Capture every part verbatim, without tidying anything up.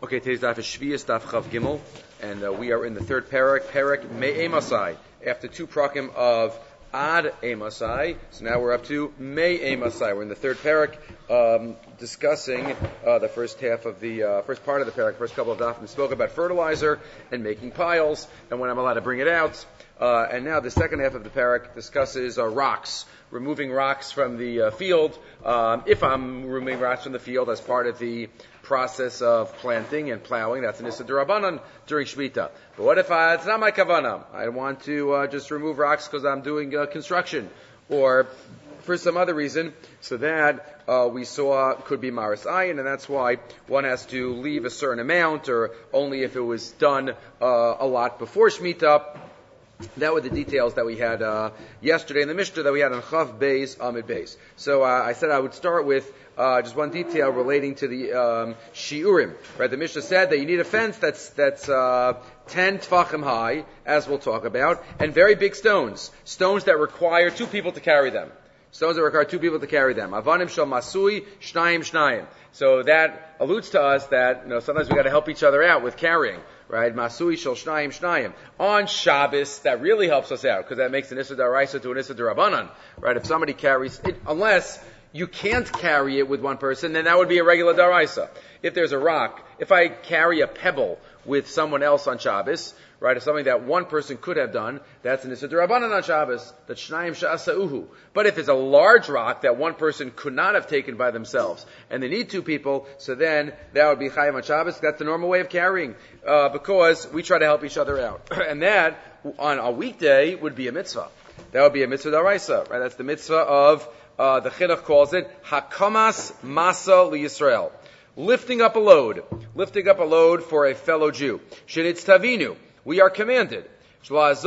Okay, today's daf is Shvius daf Chav Gimel, and uh, we are in the third parak, parak Me'e Masai. After two prakim of Ad Emasai, so now we're up to Me'e Masai. We're in the third parak, um, discussing uh, the first half of the uh, first part of the parak, first couple of daf. We spoke about fertilizer and making piles, and when I'm allowed to bring it out. Uh, and now the second half of the parak discusses uh, rocks, removing rocks from the uh, field. Um, if I'm removing rocks from the field as part of the process of planting and plowing, that's an Issa D'Rabbanan during Shemitah. But what if I, it's not my kavanah? I want to uh, just remove rocks because I'm doing uh, construction, or for some other reason. So that uh, we saw could be Maris Ayin, and that's why one has to leave a certain amount, or only if it was done uh, a lot before Shemitah. That were the details that we had uh, yesterday in the Mishnah that we had on Chav Beis Amid Beis. So uh, I said I would start with uh, just one detail relating to the um, shiurim. Right, the Mishnah said that you need a fence that's that's uh, ten tfachim high, as we'll talk about, and very big stones, stones that require two people to carry them. Stones that require two people to carry them. Avanim shel masui shnayim shnayim. So that alludes to us that you know sometimes we got to help each other out with carrying. Right, Masui shel shnayim shnayim. On Shabbos, that really helps us out because that makes an Issa D'Oraisa to an Issa D'Rabbanan. Right, if somebody carries it, unless you can't carry it with one person, then that would be a regular D'Oraisa. If there's a rock, if I carry a pebble with someone else on Shabbos, right, it's something that one person could have done, that's an Issa D'Rabbanan on Shabbos, that's Shnayim Sha'asa'uhu. But if it's a large rock that one person could not have taken by themselves, and they need two people, so then that would be Chayim on Shabbos. That's the normal way of carrying, uh, because we try to help each other out. And that, on a weekday, would be a mitzvah. That would be a mitzvah d'oraisa, right? That's the mitzvah of, uh, the Chinuch calls it, Hakamas Masa L'Yisrael. Lifting up a load. Lifting up a load for a fellow Jew. Shenitz Tavinu. We are commanded. We have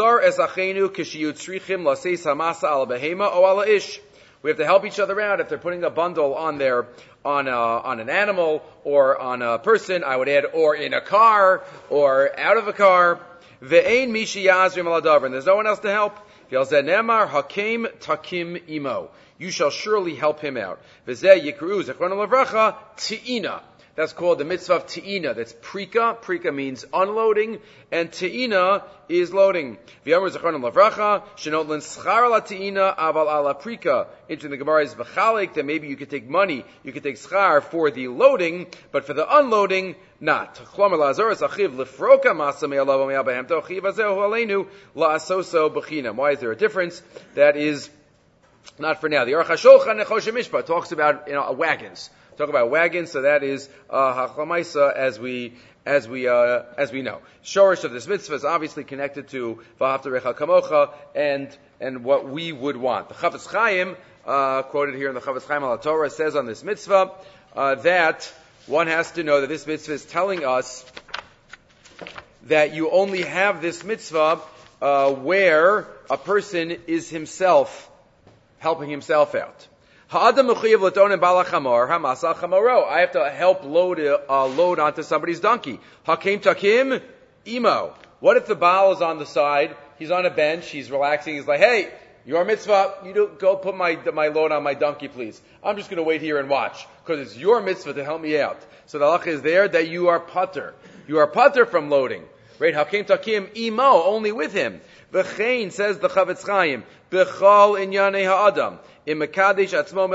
to help each other out. If they're putting a bundle on their, on a, on an animal, or on a person, I would add, or in a car, or out of a car. And there's no one else to help. You shall surely help him out. That's called the mitzvah of te'ina. That's prika. Prika means unloading, and te'ina is loading. Into the Gemara is v'chalik, that maybe you could take money, you could take schar for the loading, but for the unloading, not. Why is there a difference? That is not for now. The Aruch HaShulchan Nechoshe Mishpat talks about, you know, wagons. Talk about wagons, so that is uh, hachlamaisa, as we as we uh, as we know. Shorish of this mitzvah is obviously connected to v'ahavta recha kamocha and and what we would want. The Chavetz Chaim, uh, quoted here in the Chavetz Chaim al Torah, says on this mitzvah uh, that one has to know that this mitzvah is telling us that you only have this mitzvah uh, where a person is himself helping himself out. I have to help load a uh, load onto somebody's donkey. Hakim takim imo. What if the baal is on the side? He's on a bench. He's relaxing. He's like, "Hey, your mitzvah. You do, go put my my load on my donkey, please. I'm just going to wait here and watch because it's your mitzvah to help me out." So the halacha is there that you are pater. You are pater from loading. Right? Hakim takim imo, only with him. V'chein, says the Chavetz Chaim, b'chal inyanei ha'adam. You're only going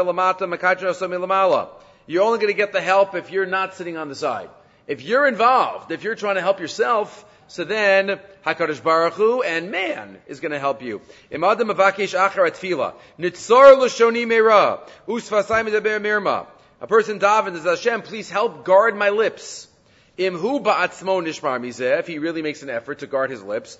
to get the help if you're not sitting on the side. If you're involved, if you're trying to help yourself, so then HaKadosh Baruch Hu and man is going to help you. A person davens says, Hashem, please help guard my lips. If he really makes an effort to guard his lips,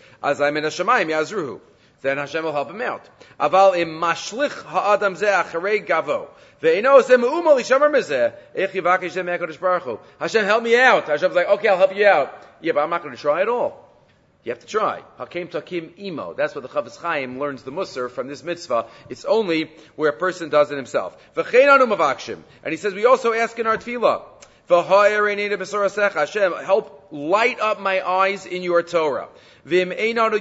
then Hashem will help him out. Aval im mashlich ha'adam zeh acharei gavo. Ve'eno zeh me'umal yishamar mezeh. Eich yivakesh zeh me'akadosh baruch hu. Hashem, help me out. Hashem's like, okay, I'll help you out. Yeah, but I'm not going to try at all. You have to try. Hakim takim imo. That's what the Chavetz Chaim learns the musar from this mitzvah. It's only where a person does it himself. V'chein anu mavakshim. And he says, we also ask in our tefillah. Hashem, help light up my eyes in your Torah. Hashem, light up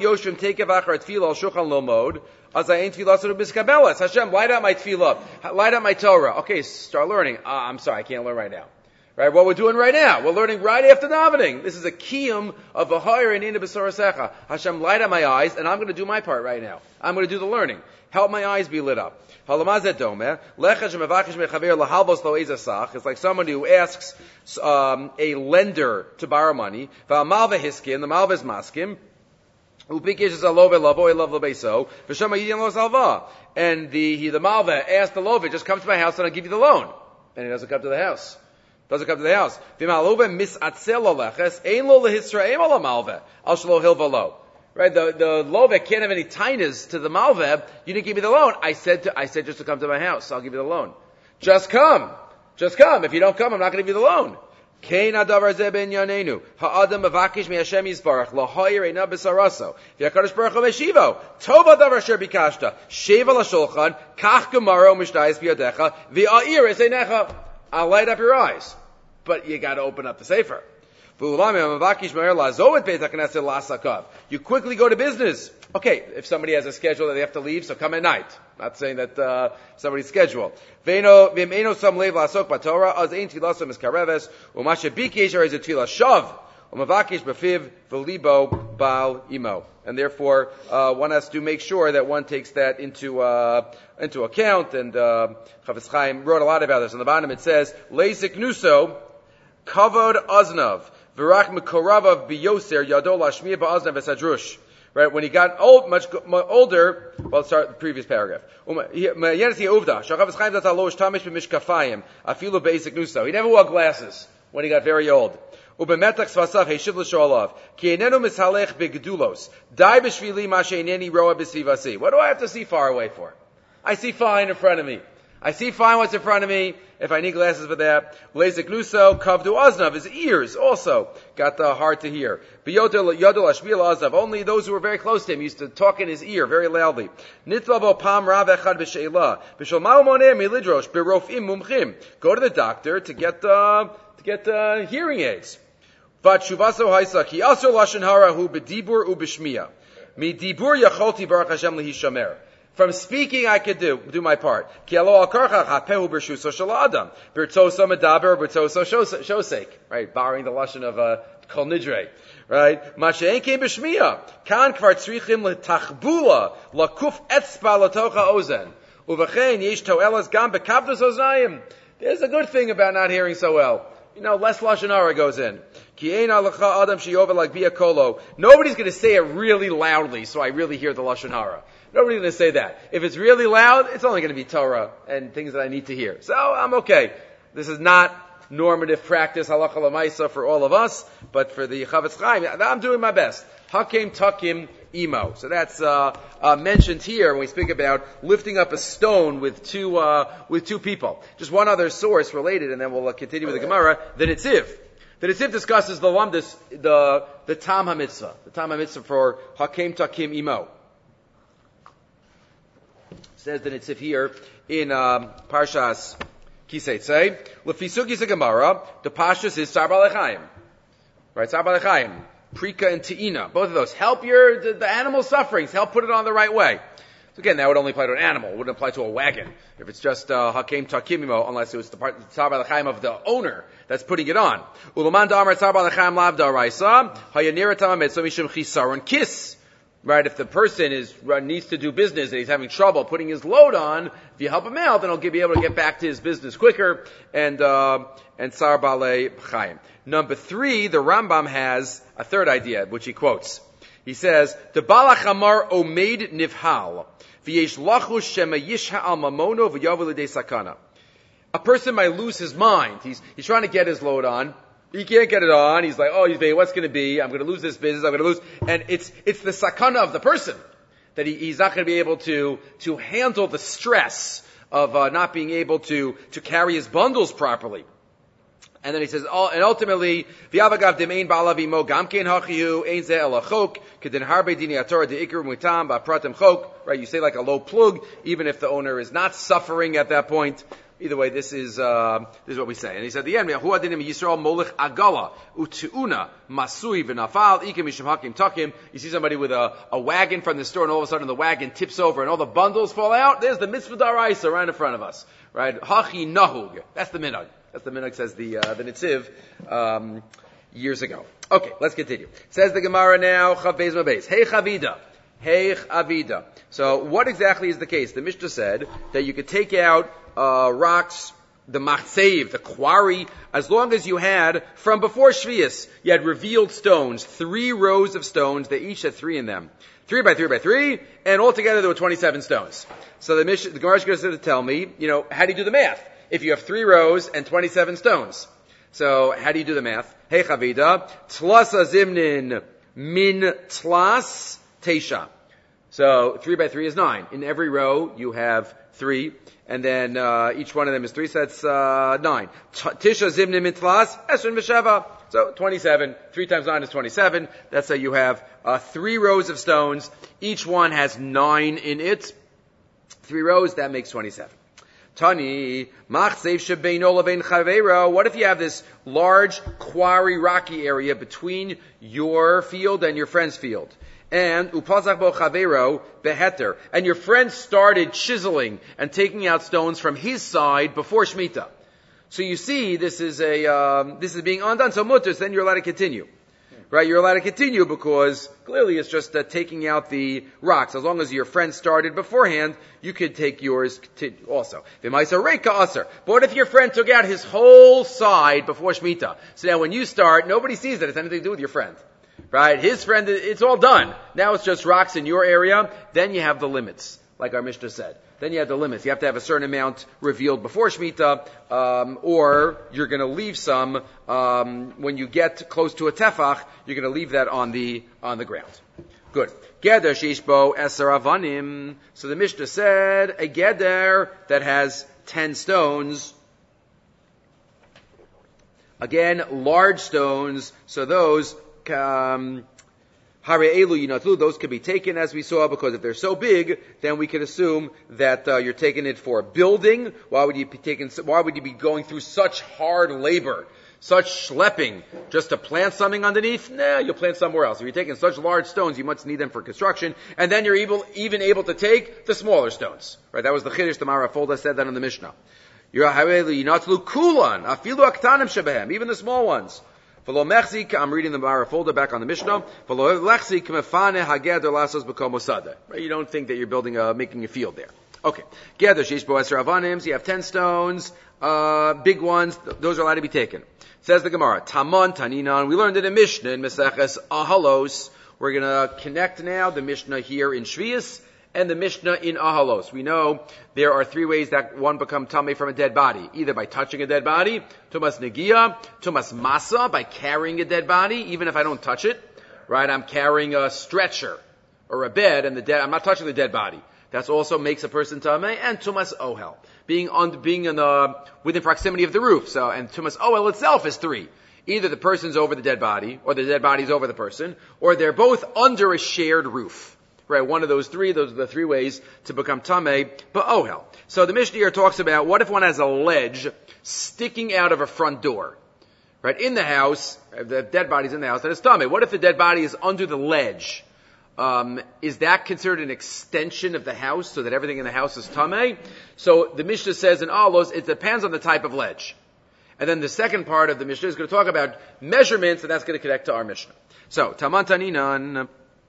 my tefillah, light up my Torah. Okay, start learning. Uh, I'm sorry, I can't learn right now. Right, what we're doing right now. We're learning right after davening. This is a kiyum of a higher in Ina B'Sorasecha. Hashem, light up my eyes, and I'm going to do my part right now. I'm going to do the learning. Help my eyes be lit up. It's like someone who asks um, a lender to borrow money. And the he, the malva asked the lova, just come to my house and I'll give you the loan. And he doesn't come to the house. Doesn't come to the house. Right, the, the love can't have any tainas to the malveh. You didn't give me the loan. I said to, I said just to come to my house. I'll give you the loan. Just come. Just come. If you don't come, I'm not going to give you the loan. Kein adavar ze ben yanenu. Ha'adam avakish mi Hashem yisbarach. Lahoyer eina b'saraso. V'yakadosh baruch hu meshivo. Tov adavar asher bikashta. Sheva l'shulchan. Kach gemaro mishdayis biyadecha. V'a'ir es einecha. I'll light up your eyes. But you got to open up the sefer. You quickly go to business. Okay, if somebody has a schedule that they have to leave, so come at night. Not saying that uh, somebody's schedule. And therefore, uh, one has to make sure that one takes that into uh, into account. And uh, Chavetz Chaim wrote a lot about this. On the bottom it says, Leisik nuso, kavod aznav. V'rach mekoravav biyoser yadol lashmiya ba'aznav esadrush. Right, when he got old, much, much older, well, let's start the previous paragraph. He never wore glasses when he got very old. What do I have to see far away for? I see fine in front of me. I see fine what's in front of me. If I need glasses for that, Lezik Nuso, Kavdu Aznav, his ears also got the hard to hear. Yodel Ashmiel Aznav, only those who were very close to him used to talk in his ear very loudly. Nitlavo Pam Rav Echad B'Sheila, B'Shalmau Moneh Milidrosh, B'Rofim Mumchim. Go to the doctor to get, uh, to get, uh, hearing aids. Vat Shuvaso Haisa, Ki Asur Lashon Hara Hu B'Dibur U B'Shmiya. Mi Dibur Yacholti Baruch Hashem Lehishamer. From speaking, I could do do my part. Right? Borrowing the lashon of uh, Kol Nidre. Right? Masha'en came b'shmiya. Kan kvar tzrichim letachbula lakuf etzba latocha ozen. Uvachein yesh toelas gam bekavdos oznayim. There's a good thing about not hearing so well. You know, less lashon hara goes in. Nobody's going to say it really loudly, so I really hear the lashon hara. Nobody's going to say that. If it's really loud, it's only going to be Torah and things that I need to hear. So I'm okay. This is not normative practice, halacha l'maisa, for all of us, but for the Chavetz Chaim, I'm doing my best. Hakim takim imo. So that's uh, uh, mentioned here when we speak about lifting up a stone with two uh, with two people. Just one other source related, and then we'll uh, continue with the Gemara. The Nitziv. The Nitziv discusses the lamdus, the the tam hamitzvah, the tam hamitzvah for hakim takim imo. Says the Nitziv here in um, Parshas Kiseitzei, Lefisugis Gemara, the Pashas is Sar Balechaim. Right, Sar Balechaim, Prika and Te'ina, both of those. Help your, the, the animal sufferings, help put it on the right way. So again, that would only apply to an animal, it wouldn't apply to a wagon. If it's just uh, Hakim Takimimo, unless it was the part, the Sar Balechaim of the owner that's putting it on. Ulaman Da'amar Sar Balechaim Lav Da'araisa, Hayanira Tamamet Mishum Chisaron Kiss. Right, if the person is needs to do business and he's having trouble putting his load on, if you help him out, then he'll be able to get back to his business quicker. And uh, and Sar Balei Chaim. Number three, the Rambam has a third idea, which he quotes. He says, "The Balach Amar Omeid Nivhal v'yesh lachush shema yisha al mamono v'yavu l'dei sakana." A person might lose his mind. He's he's trying to get his load on. He can't get it on. He's like, oh, he's saying, what's going to be? I'm going to lose this business. I'm going to lose. And it's, it's the sakana of the person that he, he's not going to be able to, to handle the stress of, uh, not being able to, to carry his bundles properly. And then he says, oh, and ultimately, v'yavagav demein ba'alavimo gamkein hachiyu, ein ze elachok, kedin harbe dini atorah de'ikr mutam ba'pratim chok. Right, you say like a low plug, even if the owner is not suffering at that point. Either way, this is uh, this is what we say. And he said at the end, Hu adinim Yisrael molich agala uteuna masui v'nafal ikim mishum hakim takim. You see somebody with a, a wagon from the store, and all of a sudden the wagon tips over, and all the bundles fall out. There's the mitzvah daraisa right in front of us. Right, hachi nahug. That's the minhag. That's the minhag, says the uh, the Nitziv um, years ago. Okay, let's continue. Says the Gemara now, Chav Beis Mabeis. Hey Chavida. Hey Avida. So what exactly is the case? The Mishnah said that you could take out uh, rocks, the machzev, the quarry, as long as you had, from before Shvius, you had revealed stones, three rows of stones, they each had three in them. Three by three by three, and altogether there were twenty-seven stones. So the Mishnah, the Gemara is going to tell me, you know, how do you do the math? If you have three rows and twenty-seven stones. So how do you do the math? Hey Chavida, tlasa zimnin min tlas Teisha. So three by three is nine. In every row you have three, and then uh, each one of them is three, so that's uh, nine. Tisha zimnim mitlas esrin v'sheva. So twenty-seven. Three times nine is twenty-seven. That's how you have uh, three rows of stones. Each one has nine in it. Three rows, that makes twenty-seven. Tani, machzev shebeino lebein chaveiro. What if you have this large quarry rocky area between your field and your friend's field? And upazach bo chaveiro beheter. And your friend started chiseling and taking out stones from his side before Shemitah. So you see, this is a um, this is being undone. So mutters, then you're allowed to continue. Right, you're allowed to continue because clearly it's just uh, taking out the rocks. As long as your friend started beforehand, you could take yours t- also. But what if your friend took out his whole side before Shemitah? So now when you start, nobody sees that it's anything to do with your friend. Right? His friend, it's all done. Now it's just rocks in your area. Then you have the limits, like our Mishnah said. Then you have the limits. You have to have a certain amount revealed before Shemitah, um, or you're going to leave some, um, when you get close to a tefach, you're going to leave that on the, on the ground. Good. Geder sheishbo eser avanim. So the Mishnah said, a geder that has ten stones. Again, large stones, so those, um, Hare'elu yinatlu, those could be taken as we saw, because if they're so big, then we can assume that uh, you're taking it for building. Why would you be taking, why would you be going through such hard labor, such schlepping, just to plant something underneath? Nah, you'll plant somewhere else. If you're taking such large stones, you must need them for construction, and then you're able, even able to take the smaller stones. Right? That was the Chiddush, the Mara Folda said that in the Mishnah. Hare'elu yinatlu kulan, afilu aktanim shebehem, even the small ones. I'm reading the Mara folder back on the Mishnah. You don't think that you're building a, making a field there. Okay. You have ten stones, uh, big ones, those are allowed to be taken. Says the Gemara, Tamon Taninan, we learned in a Mishnah in Meseches Ahalos. We're gonna connect now the Mishnah here in Shvius and the Mishnah in Ahalos. We know there are three ways that one becomes tamei from a dead body. Either by touching a dead body, tumas negia, tumas masa, by carrying a dead body, even if I don't touch it. Right? I'm carrying a stretcher or a bed and the dead, I'm not touching the dead body. That also makes a person tamei. And tumas ohel, being on, being in the, within proximity of the roof. So, and tumas ohel itself is three. Either the person's over the dead body, or the dead body's over the person, or they're both under a shared roof. Right, one of those three, those are the three ways to become tamei, but ohel. So the Mishnah here talks about, what if one has a ledge sticking out of a front door? Right, in the house, the dead body's in the house, and it's tamei. What if the dead body is under the ledge? Um, is that considered an extension of the house, so that everything in the house is tamei? So the Mishnah says in Alos, it depends on the type of ledge. And then the second part of the Mishnah is going to talk about measurements, and that's going to connect to our Mishnah. So, Taman Taninan,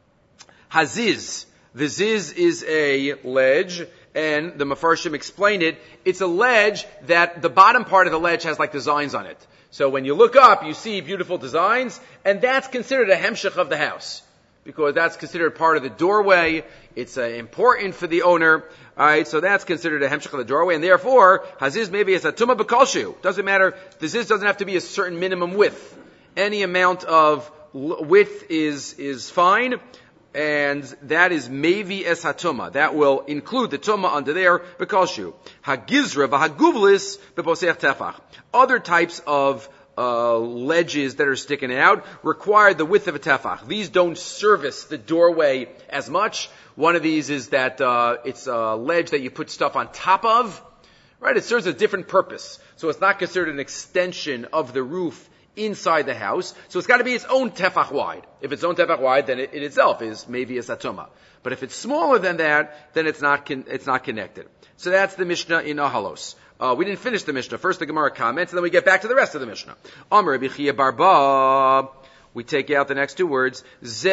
Haziz. The ziz is a ledge, and the Mefarshim explain it. It's a ledge that the bottom part of the ledge has like designs on it. So when you look up, you see beautiful designs, and that's considered a hemshech of the house, because that's considered part of the doorway. It's uh, important for the owner. Alright, so that's considered a hemshech of the doorway, and therefore, Haziz maybe is a tumah b'kolshu. Doesn't matter, the ziz doesn't have to be a certain minimum width. Any amount of width is, is fine. And that is mevi es hatuma. That will include the tuma under there, bekalshu. Hagizra v'haguvlis beposech tefach. Other types of uh, ledges that are sticking out require the width of a tefach. These don't service the doorway as much. One of these is that uh, it's a ledge that you put stuff on top of. Right? It serves a different purpose. So it's not considered an extension of the roof inside the house. So it's got to be its own tefach wide. If it's own tefach wide, then it, it itself is maybe a satuma. But if it's smaller than that, then it's not con- it's not connected. So that's the Mishnah in Ahalos. Uh, we didn't finish the Mishnah. First the Gemara comments, and then we get back to the rest of the Mishnah. Amar Rabbi Chia Barba. We take out the next two words.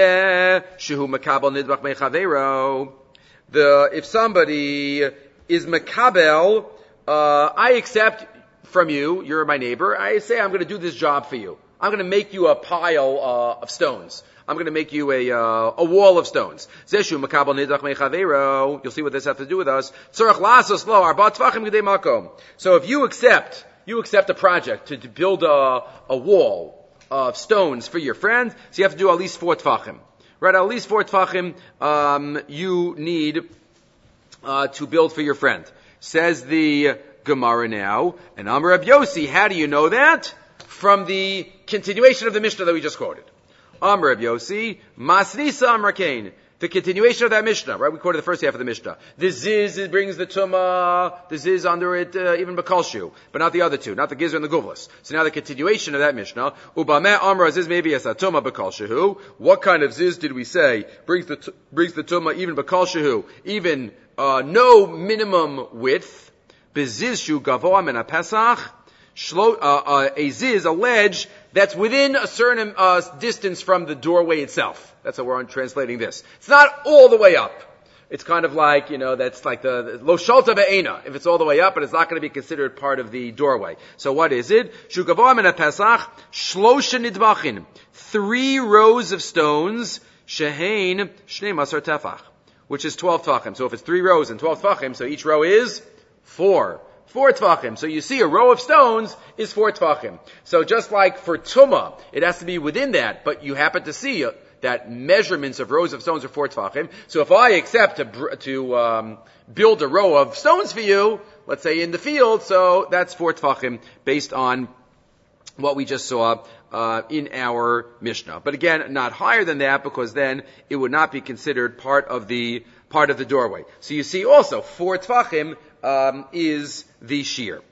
Zeh shehu makabel nidbach mechavero. The if somebody is makabel, uh, I accept from you. You're my neighbor. I say I'm going to do this job for you. I'm going to make you a pile uh, of stones. I'm going to make you a uh, a wall of stones. Zeshu makabel nidbach mechavero. You'll see what this has to do with us. Tzorach lasos lo arba tvachim gedei makom. So if you accept you accept a project to, to build a a wall of stones for your friend, so you have to do at least four tfachim. Right, at least four tfachim um, you need uh, to build for your friend. Says the Gemara now, and Amar Reb Yossi, how do you know that? From the continuation of the Mishnah that we just quoted. Amar Reb Yossi, Masnisa Amar Kain. The continuation of that Mishnah, right? We quoted the first half of the Mishnah. The ziz it brings the tumah, the ziz under it, uh, even bakalshu, but not the other two, not the gizr and the guvlas. So now the continuation of that Mishnah, ubameh amra ziz maybe as a tumah bakalshu. What kind of ziz did we say brings the t- brings the tumah even bakalshu, even uh, no minimum width? Beziz shu gavoa min pesach. Shlo, uh, uh, a ziz, a ledge, that's within a certain uh, distance from the doorway itself. That's how we're on translating this. It's not all the way up. It's kind of like, you know, that's like the lo shalta be'ena. If it's all the way up, but it's not going to be considered part of the doorway. So what is it? Shugavoa min pesach, shlosha nidbachin. Three rows of stones, shehein shnei masar tefach, which is twelve tefachim. So if it's three rows and twelve tefachim, so each row is four. Four tefachim. So you see a row of stones is four tefachim. So just like for tumah, it has to be within that, but you happen to see uh, that measurements of rows of stones are four tefachim. So if I accept to, to um, build a row of stones for you, let's say in the field, so that's four tefachim based on what we just saw uh, in our Mishnah. But again, not higher than that, because then it would not be considered part of the part of the doorway. So you see also four tefachim um, is the shear.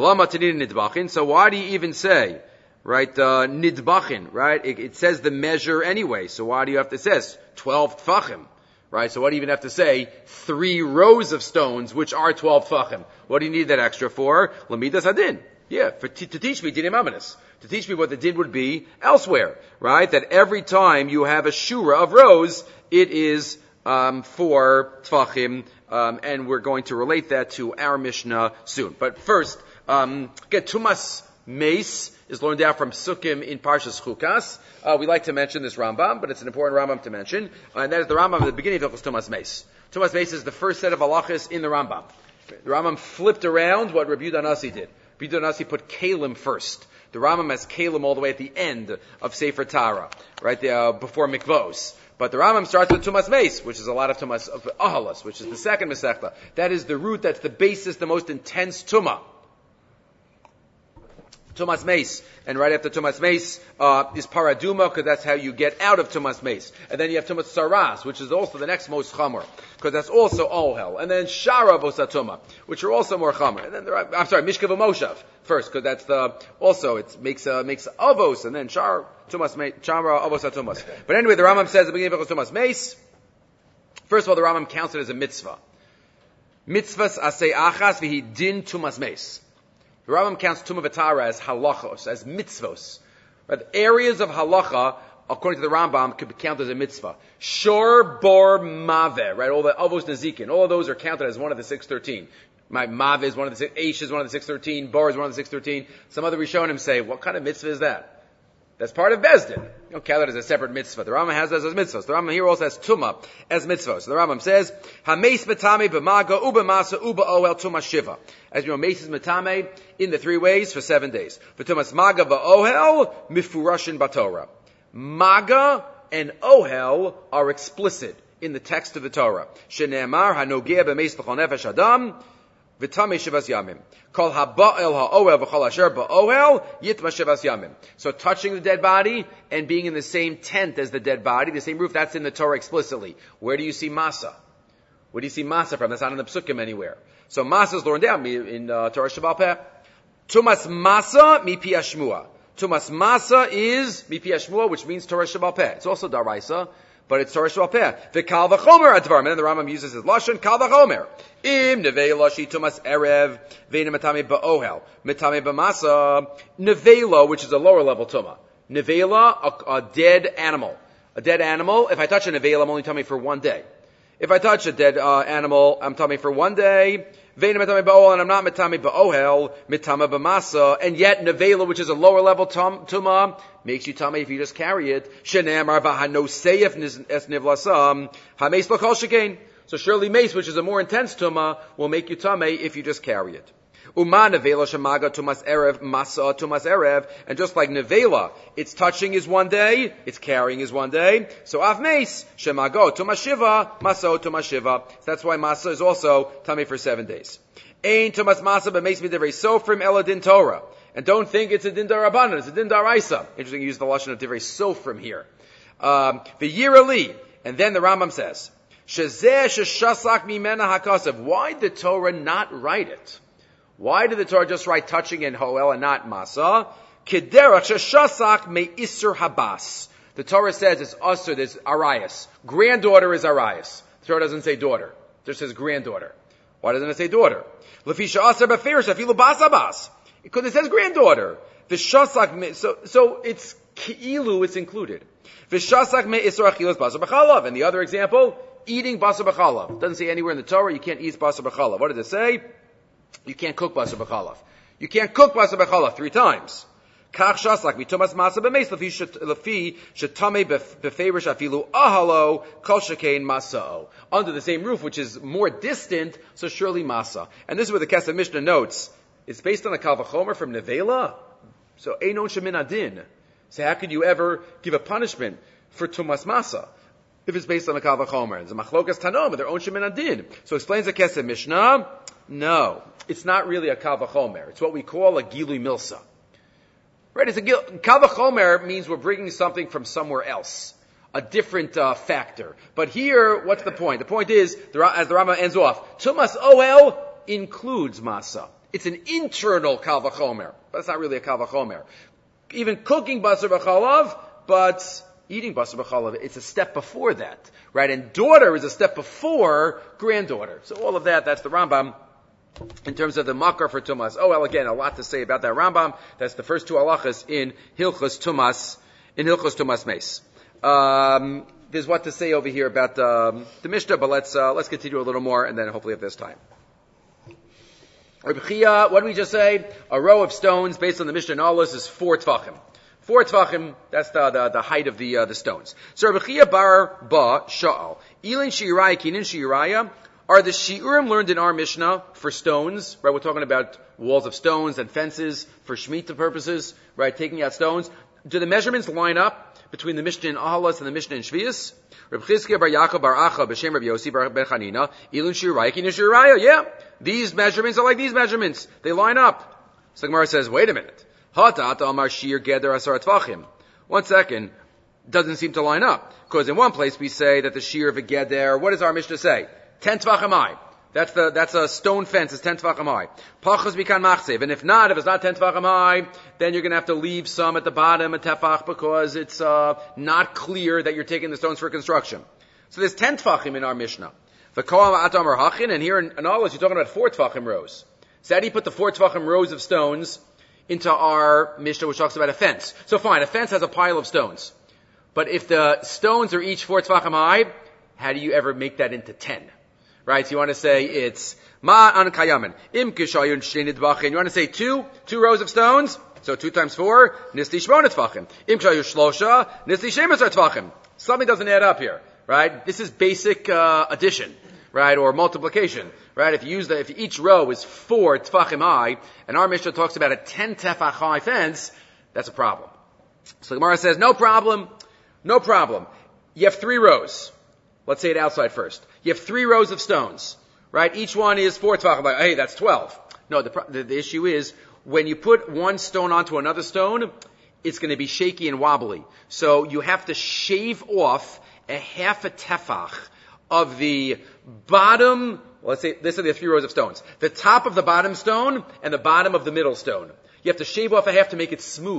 So why do you even say, right, uh, nidbachin, right? It, it says the measure anyway. So why do you have to say twelve tfachim, right? So what do you even have to say three rows of stones, which are twelve tfachim? What do you need that extra for? Lamidas hadin. Yeah, for t- to teach me dinim amanis. To teach me what the din would be elsewhere, right? That every time you have a shura of rows, it is um, four tfachim, um, and we're going to relate that to our Mishnah soon. But first, um, get tumas meis is learned out from Sukkim in Parshas Chukas. Uh, we like to mention this Rambam, but it's an important Rambam to mention, uh, and that is the Rambam at the beginning of Hilchos Tumas Meis. Tumas Meis is the first set of halachas in the Rambam. The Rambam flipped around what Rabbi Yehuda Nasi did. Rabbi Yehuda Nasi put Kalim first. The Rambam has Kalim all the way at the end of Sefer Tara, right there, uh, before Mikvos. But the Rambam starts with Tumas Meis, which is a lot of Tumas of Ahalas, which is the second Masechta. That is the root, that's the basis, the most intense Tumah. Tumas Meis, and right after Tumas Meis uh, is Paraduma, because that's how you get out of Tumas Meis. And then you have Tumas Saras, which is also the next most Chamor, because that's also Ohel. And then Shara Vosatuma, which are also more Chamor. And then there are, I'm sorry, Mishkav Moshav first, because that's the also it makes uh, makes Avos, and then Shar Tumas Meis, Shara Avosatumas. But anyway, the Rambam says at the beginning of Tumas Meis. First of all, the Rambam counts it as a mitzvah. Mitzvahs asay achas v'hi din Tumas Meis. The Rambam counts Tumah V'Tara as halachos, as mitzvos. Right? Areas of halacha, according to the Rambam, could be counted as a mitzvah. Shor, bor, maveh, right? All the avos nezikin, all of those are counted as one of the six thirteen. My maveh is one of the six, Aish is one of the six thirteen, bor is one of the six thirteen. Some other Rishonim say, what kind of mitzvah is that? That's part of Bezdin. You don't count it as a separate mitzvah. The Rambam has that as mitzvahs. The Rambam here also has Tumah as mitzvahs. So the Rambam says, Hameis metame b'maga uba masa uba ohel Tumah shiva. As you know, Meis is metame in the three ways for seven days. For Tumas maga v'ohel mifurashin batorah. Maga and ohel are explicit in the text of the Torah. Shene'emar hanogeh b'meis l'chol nefesh adam v'tamei shivas yamim. Kol haba'el ha'ohel v'chol asher ba'ohel yitma shivas yamim. So touching the dead body and being in the same tent as the dead body, the same roof, that's in the Torah explicitly. Where do you see masa? Where do you see masa from? That's not in the Psukim anywhere. So masa is learned down in uh, Torah Shabbat Peh. Tumas masa mi pi hashmua. Tumas masa is mipi Shmuel, which means Torah Shebal Peh. It's also daraisa, but it's Torah Shebal Peh. The kal v'chomer advar. And then the Rambam uses his lashon kal v'chomer. Im nevela shi tumas erev ve'ina matame ba'ohel matame b'masa nevela, which is a lower level tuma. Nevela, a, a dead animal. A dead animal. If I touch a nevela, I'm only tummy for one day. If I touch a dead uh, animal, I'm tummy for one day. Ve'ina matame ba'ohel, and I'm not matame ba'ohel matame b'masa, and yet nevela, which is a lower level tum, tuma, makes you tummy if you just carry it. Shenemar v'hanoseyef es nivlasam hameis l'kol shekain. So surely mace, which is a more intense tuma, will make you tamei if you just carry it. Uma nevela shemaga tumas erev masa tumas erev, and just like nevela, its touching is one day, its carrying is one day. So av mace shemago tumas shiva maso tumas shiva. So that's why masa is also tamei for seven days. Ein tumas masa but mace midivrei sofrim eladin Torah, and don't think it's a din darabanan, it's a din daraisa. Interesting, you use the lashon of divrei sofrim here. Um, the yirali, and then the Rambam says. Why did the Torah not write it? Why did the Torah just write touching and hoel and not masa? The Torah says it's usher, there's arayas. Granddaughter is arayas. The Torah doesn't say daughter. It just says granddaughter. Why doesn't it say daughter? Because it says granddaughter. So, so it's ki'ilu, it's included. And the other example, eating basar b'chalav. It doesn't say anywhere in the Torah you can't eat basar b'chalav. What does it say? You can't cook basar b'chalav. You can't cook basar b'chalav three times. Kach shasak mitumas masa b'meis lefi shetame beferish afilu ahalo kol shekein masao. Under the same roof, which is more distant, so surely masa. And this is where the Kesef Mishnah notes, it's based on a kal v'chomer from nevela. So einon shemin adin. So how could you ever give a punishment for tumas masa if it's based on a kal v'chomer? It's a machlokas tanom, but their own shemin adin. So explains the Kesef Mishnah. No, it's not really a kal v'chomer. It's what we call a gilui milsa. Right? It's a kal v'chomer means we're bringing something from somewhere else, a different uh, factor. But here, what's the point? The point is, as the Rambam ends off, tumas oel includes masa. It's an internal kal v'chomer, but it's not really a kal v'chomer. Even cooking basar b'chalav, but eating basar b'chalav, it's a step before that, right? And daughter is a step before granddaughter. So all of that, that's the Rambam in terms of the makar for tumas. Oh, well, again, a lot to say about that Rambam. That's the first two halachas in Hilchos Tumas, in Hilchos Tumas Meis. Um, there's what to say over here about um, the Mishnah, but let's uh, let's continue a little more, and then hopefully at this time. Reb Chia, what did we just say? A row of stones based on the Mishnah Nalos is four tvachim. Four tvachim, that's the, the, the height of the, uh, the stones. So Reb Chia bar ba sha'al. Ilin shi'iraya kinin shi'iraya. Are the shi'urim learned in our Mishnah for stones, right? We're talking about walls of stones and fences for Shemitah purposes, right? Taking out stones. Do the measurements line up between the Mishnah in Ahalas and the Mishnah in Shvius? Reb Chizkiah bar Yaakov bar Acha b'shem Reb Yossi bar ben Chanina. Ilin shi'iraya kinin shi'iraya. Yeah. These measurements are like these measurements. They line up. So the Gemara says, wait a minute. Hatat amar shir geder asar tvachim. One second. Doesn't seem to line up. Because in one place we say that the shir of a geder, what does our Mishnah say? Ten tvachim high. That's the, that's a stone fence. It's ten tvachim high. Pachas bikan machsev. And if not, if it's not ten tvachim high, then you're going to have to leave some at the bottom, a tefach, because it's, uh, not clear that you're taking the stones for construction. So there's ten tvachim in our Mishnah. And here in Analysis, you're talking about four tvachim rows. So how do you put the four tvachim rows of stones into our Mishnah, which talks about a fence? So fine, a fence has a pile of stones. But if the stones are each four tvachim high, how do you ever make that into ten? Right? So you want to say it's ma an kayamin. Im kishayun shnei tvachim. You want to say two, two rows of stones? So two times four, nisli shmona tvachim. Im kishayun shlosha, nisli shemeser tvachim. Something doesn't add up here. Right? This is basic uh, addition, right, or multiplication, right? If you use the, if each row is four tefachim high, and our Mishnah talks about a ten tefach high fence, that's a problem. So the Gemara says, no problem, no problem. You have three rows. Let's say it outside first. You have three rows of stones, right? Each one is four tefachim high. Hey, that's twelve. No, the, the the issue is when you put one stone onto another stone, it's going to be shaky and wobbly. So you have to shave off a half a tefach of the bottom, well, let's say, this are the three rows of stones. The top of the bottom stone and the bottom of the middle stone. You have to shave off a half to make it smooth,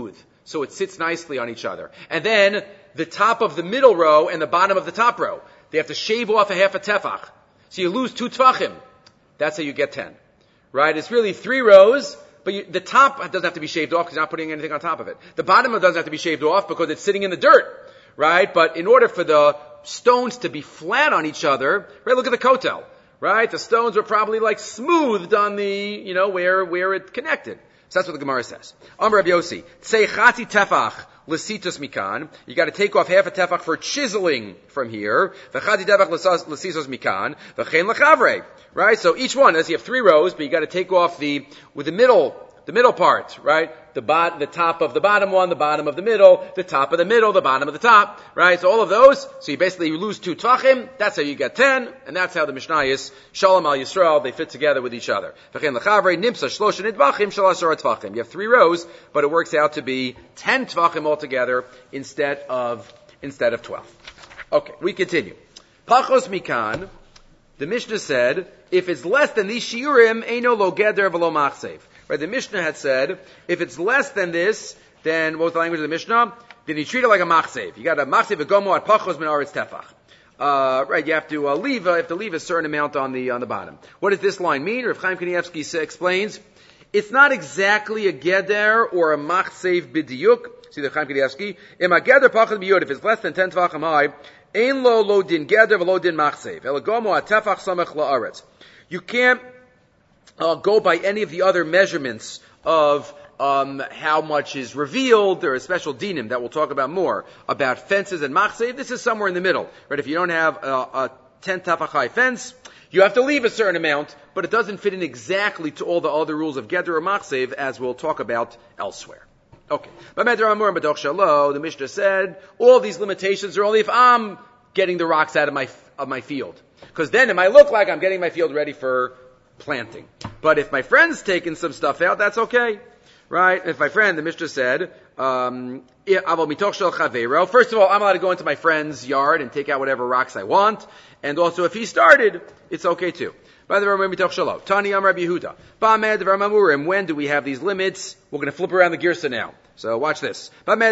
so it sits nicely on each other. And then the top of the middle row and the bottom of the top row, they have to shave off a half a tefach. So you lose two tvachim. That's how you get ten. Right? It's really three rows, but you, the top doesn't have to be shaved off because you're not putting anything on top of it. The bottom doesn't have to be shaved off because it's sitting in the dirt. Right? But in order for the stones to be flat on each other, right? Look at the kotel. Right? The stones were probably like smoothed on the, you know, where, where it connected. So that's what the Gemara says. Amar Rabbi Yossi, tzei chati tefach l'situs mikan. You got to take off half a tefach for chiseling from here. V'chati tefach l'situs mikan. V'chein l'chavre. Right? So each one, as you have three rows, but you got to take off the, with the middle, the middle part, right? The bot, the top of the bottom one, the bottom of the middle, the top of the middle, the bottom of the top, right? So all of those, so you basically lose two tvachim, that's how you get ten, and that's how the Mishnah is, Shalom al Yisrael, they fit together with each other. You have three rows, but it works out to be ten tvachim altogether instead of, instead of twelve. Okay, we continue. Pachos mikan, the Mishnah said, if it's less than these shiurim, eino lo geder v'lo machsev. Right, the Mishnah had said, if it's less than this, then what was the language of the Mishnah? Then you treat it like a machsev. You got a machsev v'gomo at pachos min aretz tefach. Uh, right, you have to uh, leave, uh, you have to leave a certain amount on the on the bottom. What does this line mean? Rav Chaim Kanievsky explains, it's not exactly a geder or a machsev b'diyuk. See the Chaim Kanievsky. Im a geder pachos b'yud, if it's less than ten tvachim high, ein lo lo din geder v'lo din machsev. El gomo at tefach samech la'aretz. You can't Uh, go by any of the other measurements of um, how much is revealed. There are special dinim that we'll talk about more about fences and machsev. This is somewhere in the middle, right? If you don't have a, a ten tefach fence, you have to leave a certain amount, but it doesn't fit in exactly to all the other rules of geder or machsev, as we'll talk about elsewhere. Okay. The Mishnah said all these limitations are only if I'm getting the rocks out of my of my field, because then it might look like I'm getting my field ready for planting. But if my friend's taking some stuff out, that's okay. Right? If my friend, the Mishnah said, um, first of all, I'm allowed to go into my friend's yard and take out whatever rocks I want. And also, if he started, it's okay too. When do we have these limits? We're going to flip around the girsa now. So watch this.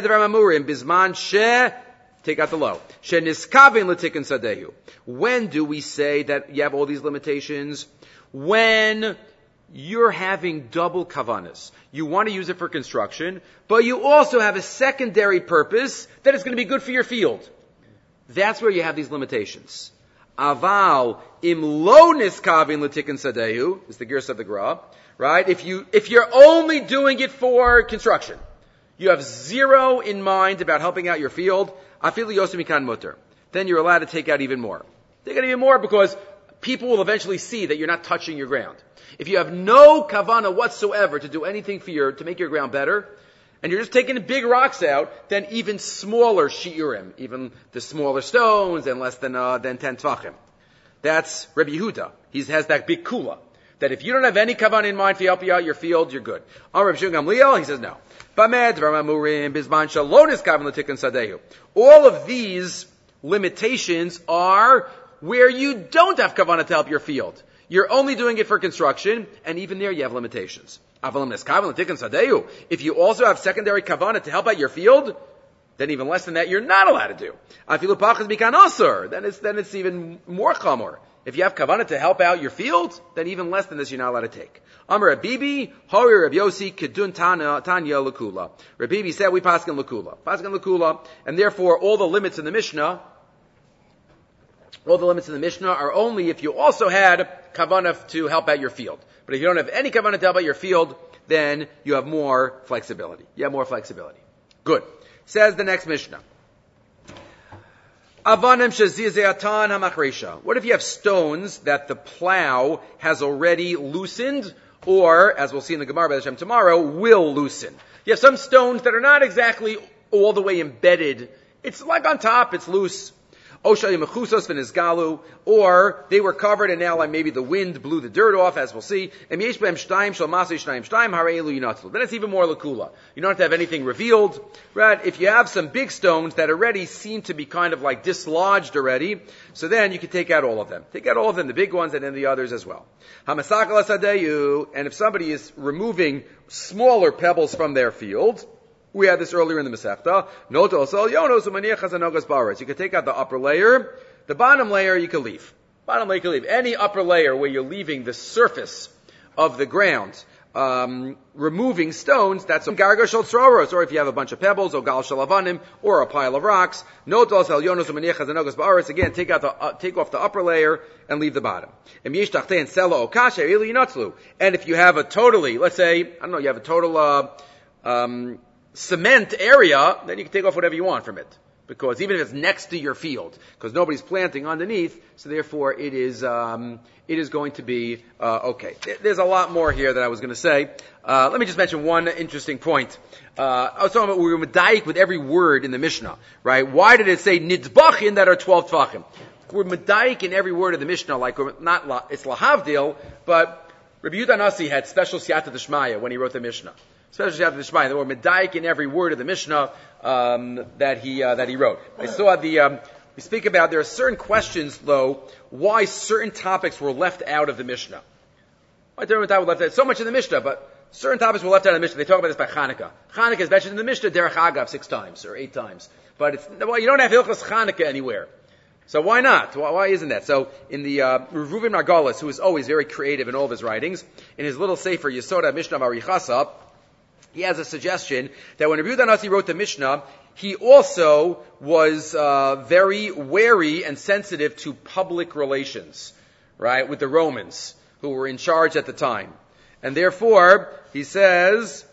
Take out the low. When do we say that you have all these limitations? When you're having double kavanas. You want to use it for construction, but you also have a secondary purpose that it's going to be good for your field. That's where you have these limitations. Aval im lo niskavin l'tikkun sadehu is the girsa of the Gra, right? If you if you're only doing it for construction, you have zero in mind about helping out your field. Afilu yosim mikan mutter. Then you're allowed to take out even more. Take out even more because people will eventually see that you're not touching your ground. If you have no kavana whatsoever to do anything for your, to make your ground better, and you're just taking big rocks out, then even smaller shiurim, even the smaller stones and less than, uh, than ten tvachim. That's Rabbi Yehuda. He has that big kula. That if you don't have any kavana in mind for helping out your field, you're good. On Rabbi Shimon Gamliel, he says no. All of these limitations are where you don't have kavanah to help your field. You're only doing it for construction, and even there you have limitations. If you also have secondary kavanah to help out your field, then even less than that you're not allowed to do. Then it's, then it's even more chamor. If you have kavanah to help out your field, then even less than this you're not allowed to take. Amar Rabibi, Hori Rabbi Yossi, Kedun Tanya Lakula. Rabibi said we paskin Lakula. Paskin Lakula, and therefore all the limits in the Mishnah All the limits in the Mishnah are only if you also had kavanah to help out your field. But if you don't have any kavanah to help out your field, then you have more flexibility. You have more flexibility. Good. Says the next Mishnah. Avanim shazizeatan hamachresha. What if you have stones that the plow has already loosened, or, as we'll see in the Gemara by the Shem tomorrow, will loosen? You have some stones that are not exactly all the way embedded. It's like on top, it's loose. Or they were covered and now like maybe the wind blew the dirt off, as we'll see. Then it's even more lakula. You don't have to have anything revealed. Right? If you have some big stones that already seem to be kind of like dislodged already, so then you can take out all of them. Take out all of them, the big ones and then the others as well. And if somebody is removing smaller pebbles from their field, We had this earlier in the Masechta. You can take out the upper layer. The bottom layer you can leave. Bottom layer you can leave. Any upper layer where you're leaving the surface of the ground, um, removing stones, that's a gargar shel tzroros, or if you have a bunch of pebbles, or gal shel avanim, or a pile of rocks. Notos el yonos umaniach hazanogas ba'aretz. Again, take out the uh, take off the upper layer and leave the bottom. And if you have a totally, let's say, I don't know, you have a total uh, um, cement area, then you can take off whatever you want from it. Because even if it's next to your field, because nobody's planting underneath, so therefore it is um, it is going to be uh, okay. There's a lot more here that I was going to say. Uh, let me just mention one interesting point. Uh, I was talking about we were medayik with every word in the Mishnah, right? Why did it say nidbachin that are twelve tvachim? We're medayik in every word of the Mishnah, like we're not la, it's lahavdil, but Rabbi Yehuda Nasi had special siyata d'shmaya when he wrote the Mishnah. Special siyata d'shmaya. There were medayik in every word of the Mishnah um, that he uh, that he wrote. I saw the. Um, we speak about there are certain questions though why certain topics were left out of the Mishnah. Why certain topics were left out? So much in the Mishnah, but certain topics were left out of the Mishnah. They talk about this by Chanukah. Chanukah is mentioned in the Mishnah derech agav six times or eight times, but it's, well, you don't have Hilchos Chanukah anywhere. So why not? Why, why isn't that? So in the uh, Reuven Margolis, who is always very creative in all of his writings, in his little sefer Yesoda Mishnah Marichasa, he has a suggestion that when Rabbi Yehuda Nasi wrote the Mishnah, he also was uh, very wary and sensitive to public relations, right, with the Romans who were in charge at the time, and therefore he says,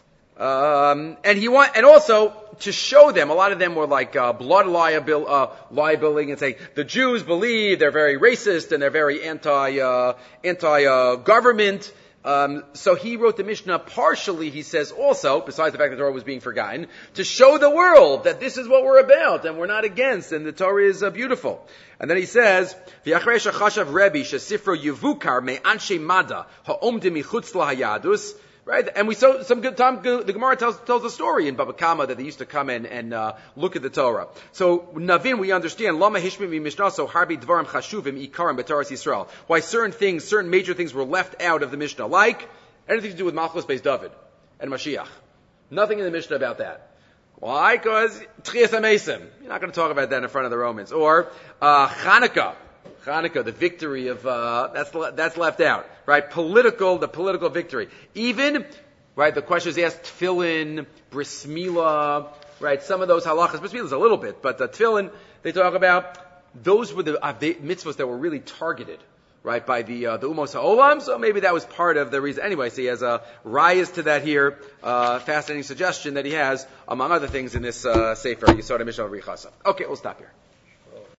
um, and he want, and also to show them, a lot of them were like uh, blood liabil, uh, liability, and saying the Jews believe they're very racist and they're very anti uh, anti uh, government. Um, so he wrote the Mishnah partially, he says also, besides the fact that the Torah was being forgotten, to show the world that this is what we're about and we're not against and the Torah is uh, beautiful. And then he says, V'yachrei shachashav Rebbe shesifro yevukar me anshe mada ha'omdim michutz lahayadus. Right, and we saw some good time. The Gemara tells tells a story in Baba Kama that they used to come in and uh, look at the Torah. So Navin, we understand Lama Hishmi Mishnah. So Harbi Dvarim Chashuvim Ikarim B'Toras Yisrael. Why certain things, certain major things, were left out of the Mishnah, like anything to do with Malchus Beis David and Mashiach. Nothing in the Mishnah about that. Why? Because Tchias HaMesim. You're not going to talk about that in front of the Romans. Or uh, Chanukah. Chanukah, the victory of, uh, that's, that's left out, right? Political, the political victory. Even, right, the question is asked, Tefillin, Bris Milah, right, some of those halachas, Bris Milah is a little bit, but the Tefillin, they talk about, those were the uh, mitzvahs that were really targeted, right, by the, uh, the Umos HaOlam, so maybe that was part of the reason. Anyway, so he has a rayas to that here, uh, fascinating suggestion that he has, among other things in this, uh, Sefer, Yesod HaMishnah Richasa. Okay, we'll stop here.